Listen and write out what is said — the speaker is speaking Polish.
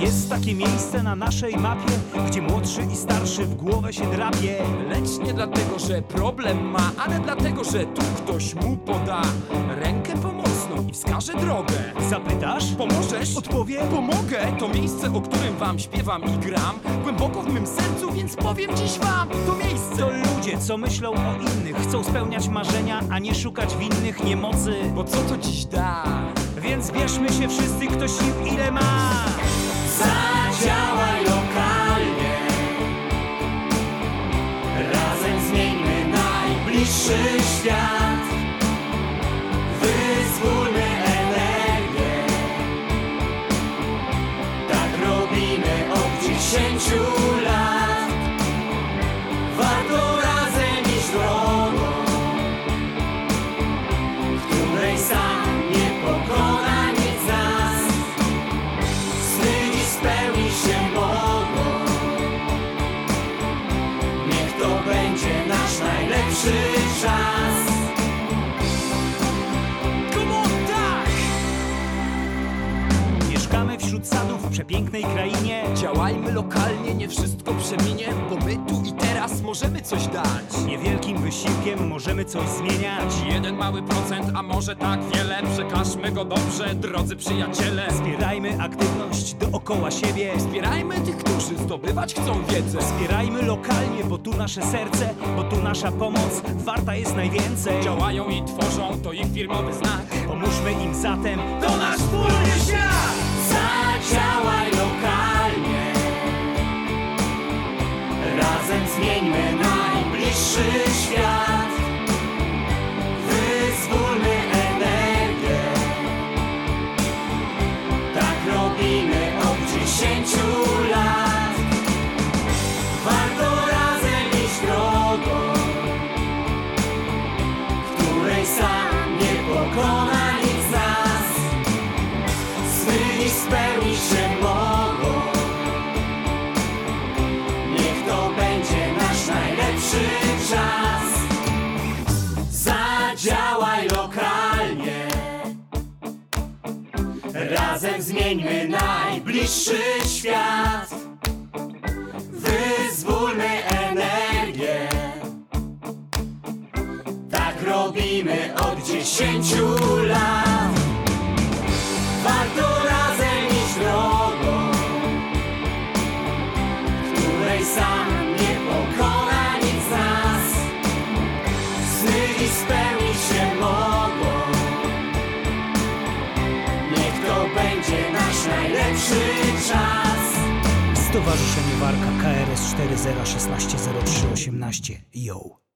Jest takie miejsce na naszej mapie, gdzie młodszy i starszy w głowę się drapie. Lecz nie dlatego, że problem ma, ale dlatego, że tu ktoś mu poda rękę pomocną i wskaże drogę. Zapytasz? Pomożesz? Odpowiem? Pomogę! To miejsce, o którym wam śpiewam i gram, głęboko w mym sercu, więc powiem dziś wam. To miejsce To ludzie, co myślą o innych, chcą spełniać marzenia, a nie szukać winnych niemocy. bo co to dziś da? Więc bierzmy się wszyscy, kto sił ile ma. Zadziałaj lokalnie. Razem zmieńmy najbliższy świat. Wyzwólmy energię. Tak robimy od 10 lat. Warto razem iść drogą, której sam nie pokona nic z nas. Sny dziś spełnić się mogą. Niech to będzie nasz najlepszy czas. Come on, tak! Mieszkamy wśród sadów w przepięknej krainie. Działajmy lokalnie, nie wszystko przeminie, bo my tu i teraz możemy coś dać. Niewielkim wysiłkiem możemy coś zmieniać. 1 mały procent, a może tak wiele. Przekażmy go dobrze, drodzy przyjaciele. Wspierajmy aktywność dookoła siebie. Wspierajmy tych, którzy zdobywać chcą wiedzę. Wspierajmy lokalnie, bo tu nasze serce, bo tu nasza pomoc warta jest najwięcej. Działają i tworzą, to ich firmowy znak. Pomóżmy im zatem, to nasz wspólny świat! Zadziałaj lokalnie. Razem zmieńmy najbliższy świat. Wyzwólmy energię. Tak robimy od 10 lat. Warto razem iść drogą, której sam nie pokona nic z nas. Sny dziś spełnić się mogą. Niech to będzie nasz najlepszy czas. Zadziałaj lokalnie. Razem zmieńmy najbliższy świat. Wyzwólmy energię. Tak robimy od 10 lat. Warto razem iść drogą, której sam nie pokona nic z nas. Sny dziś spełnić się mogą. Niech to będzie nasz najlepszy czas. Stowarzyszenie Warka KRS 40160318. Yo!